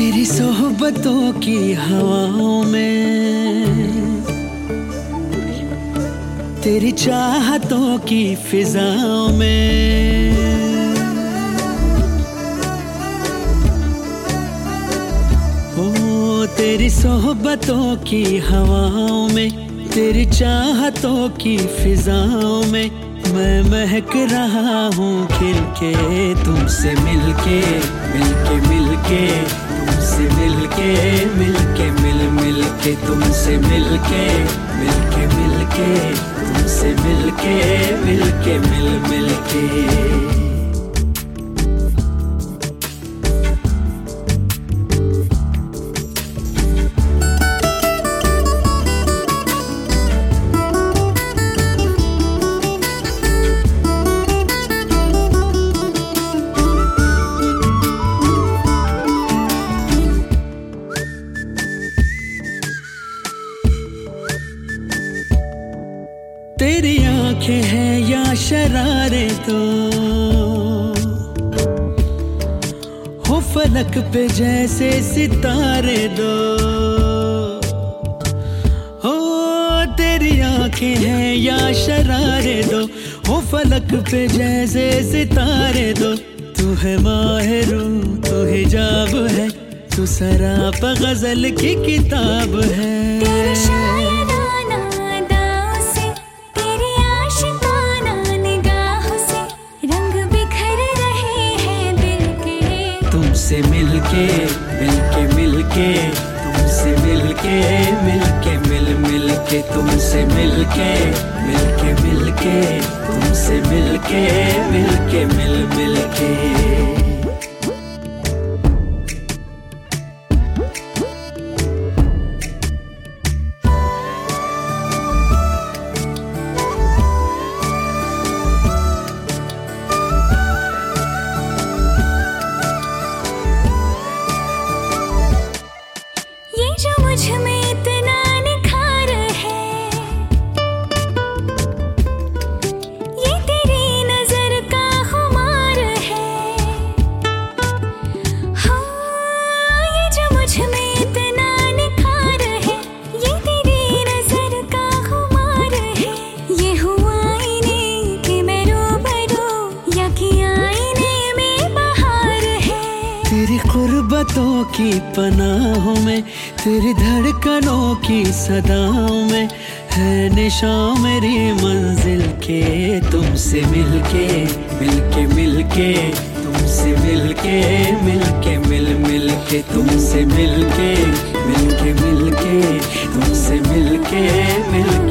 तेरी सोहबतों की हवाओं में, तेरी चाहतों की फिजाओं में, ओ तेरी सोहबतों की हवाओं में, तेरी चाहतों की फिजाओं में मैं महक रहा हूँ खिल के। तुमसे मिलके मिलके मिलके, तुमसे मिलके मिलके मिल के, तुमसे मिलके मिलके मिलके, तुमसे मिलके मिलके मिल के। तेरी आंखें हैं या शरारे तो हो फलक पे जैसे सितारे दो, हो तेरी आंखें हैं या शरारे दो हो फलक पे जैसे सितारे दो। तू है माहिरू, तू हिजाब है, तू सराप गजल की किताब है। तुमसे मिलके मिलके मिलके, तुमसे मिलके मिलके मिल के, तुमसे मिलके मिलके मिलके, तुमसे मिलके मिलके मिल के। मुझ में इतना निखार है, ये तेरी नजर का खुमार है। हाँ, ये जो मुझ में इतना निखार है, ये तेरी नजर का खुमार है। ये हुआ आईने कि मैं रूबरू या कि आईने में बहार है। तेरी कुर्बतों की पनाहों में, तेरी धड़कनों की सदाओं में है निशान मेरी मंजिल के। तुमसे मिलके मिलके मिलके, तुमसे मिलके मिलके मिल के, तुमसे मिलके मिलके मिलके, तुमसे मिलके मिल